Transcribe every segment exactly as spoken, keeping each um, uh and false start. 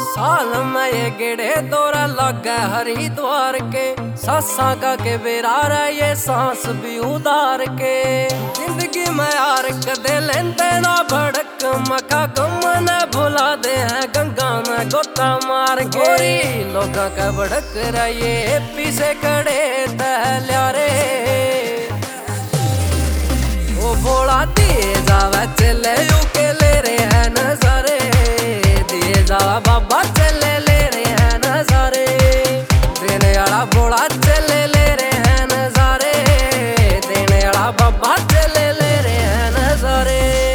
साल में ये गेड़े दौरा लग गए हरिद्वार के सासा का के बेरार है ये सांस भी उदार के जिंदगी में यार कदे लेंदे ना भड़क मका गम न भुला दे हैं गंगा में गोता मार गोरी लोगा का भड़क रहिए पीछे खड़े तहल्यारे वो भोला दिए जावे चले यू के ले रहे हैं नजारे दिए जावा बाबा चले ले रहे हैं नजारे देने वाला भोला चले ले रहे हैं नजारे देने वाला बाबा चले ले रहे हैं नजारे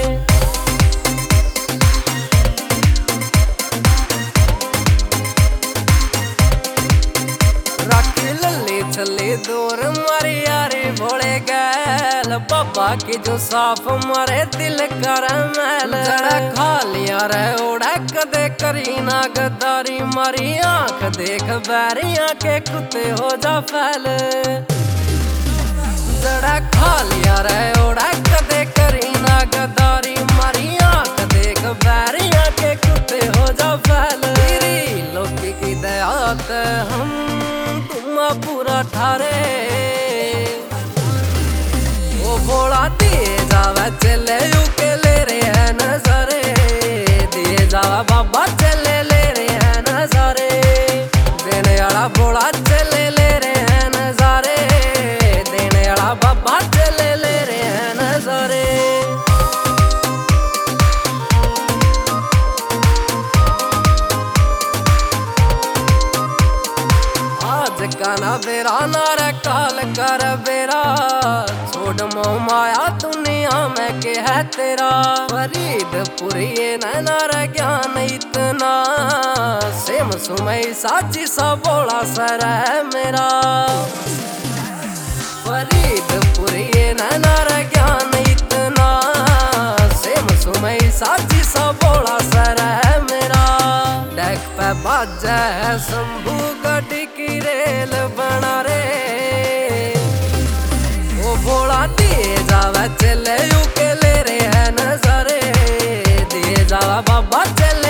राखी लल्ली चली दूर मारी यारी भोले गैल बाबा की जो साफ मारे दिल कर मैल जड़ा खा लिया रे ओढ़ा कदे करी ना गद्दारी मारी आंख देख बैरिया के कुत्ते हो जा फैल जड़ा खा लिया रे ओढ़ा कदे करी ना गद्दारी मारी आंख देख बैरिया के कुत्ते हो जा फैल तेरी लोकी की दयात हम तुम पूरा ठारे वो भोला दिए जावा चले यू के ले रहे हैं नजारे दिए जावा बाबा चले ले रहे हैं नजारे देने वाला भोला चले ले रहे हैं नजारे देने वाला बाबा चले ले रहे हैं नजारे काना बेरा नारा काल कर बेरा छोड़ मोह माया दुनिया में के है तेरा फरीदपुरी नारा ज्ञान इतना सेम सुमई साची सा बोला सर है मेरा फरीदपुरी नारा ज्ञान इतना सेम सुमई साची सा बोला सर है मेरा डेक पे बाजा है शंभू गड्डी की रेल बना रे वो भोला दिए जावा चले यू के ले रहे हैं नजारे दिए जावा बाबा चले